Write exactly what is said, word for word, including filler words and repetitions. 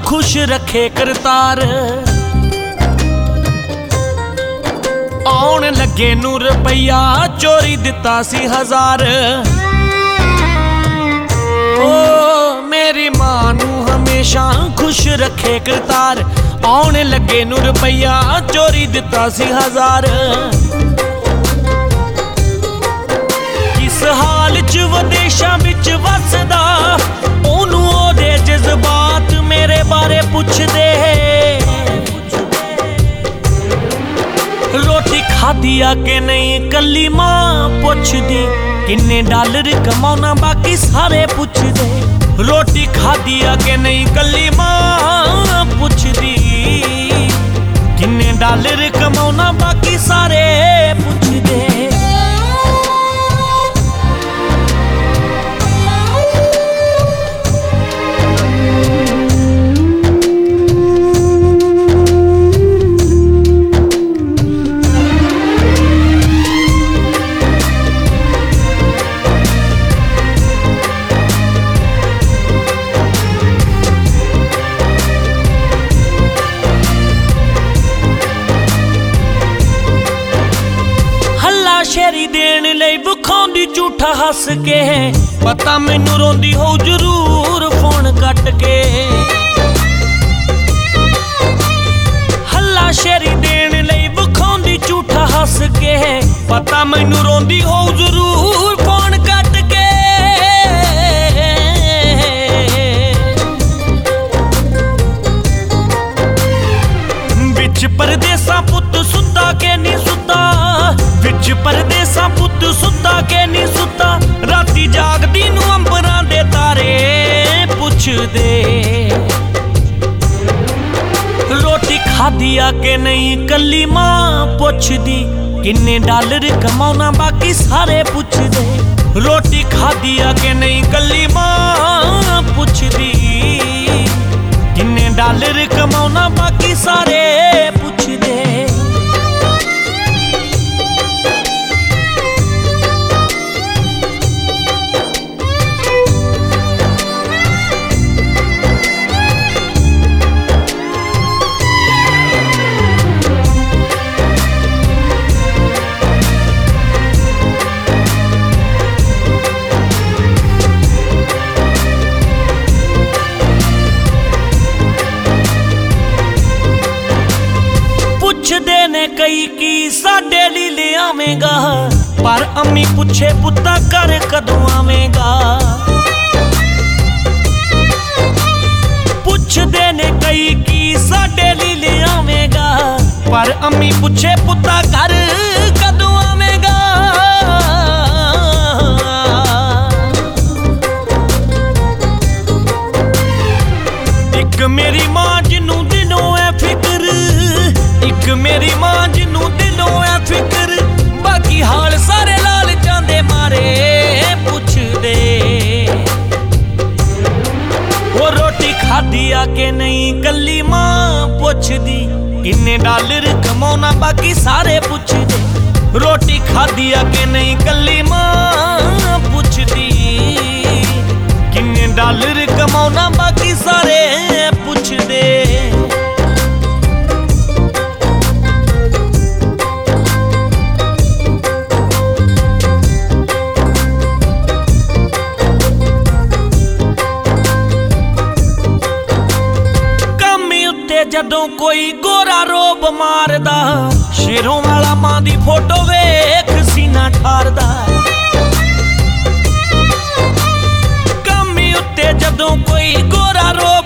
खुश रखे करतार। आउण लगे नू रुपया चोरी दिता सी हजार। ओ मेरी मां नू हमेशा खुश रखे करतार। आउण लगे नू रुपया चोरी दिता सी हजार। किस हाल च विदेशां विच वसदा ओनू ओदे जज्बात मेरे बारे पुछदे। रोटी खाधी आ के नहीं कल्ली मां पुछदी। किन्ने डॉलर कमाउणा बाकी सारे पुछदे। रोटी खाधी आ के नहीं कल्ली मां पुछदी। किन्ने डॉलर कमाउणा बाकी सारे पुछदे। शेरी देन लई विखाउंदी झूठा हस के। पता मैनू रोंदी हो जरूर फोन कट के। हल्ला शेरी देन लई विखाउंदी झूठा हस के। पता मैनू रोंदी हो जरूर फोन कट के। विच परदेसा पुत सुता के नहीं सुता। विच परदेसा पुत सुता के नहीं सुता। राती जागदी नू अंबरां दे तारे पुछदे। रोटी खाधी आ के नहीं कल्ली मां पुछदी। किन्ने डॉलर कमाउणा बाकी सारे पुछदे। रोटी खाधी आ के नहीं कल्ली मां पुछदी। किन्ने डॉलर कमाउणा बाकी सारे पुछदे। पुछदे ने कई की साडे ली ले आवेगा। पर अम्मी पुछे पुत्ता घर कदों आवेगा। पुछदे ने कई की साडे ली ले आवेगा। पर अम्मी पुछे पुत्ता घर कदों आवेगा। एक मेरी मां जिन्नू दिनों है फिक्र। एक मेरी मां जिन्नू दिलों है फिक्र। बाकी हाल सारे लाल चांदे मारे पुछदे। वो रोटी खाधी आ के नहीं कल्ली मां पुछदी। किन्ने डॉलर कमाउणा बाकी सारे पुछदे। रोटी खाधी आ के नहीं कल्ली मां पुछदी। किन्ने डॉलर कमाउणा बाकी सारे पुछदे। जदों कोई गोरा रोब मारदा। शेरों वाला मां दी फोटो वेख सीना ठारदा। कमी उत्ते जदों कोई गोरा रो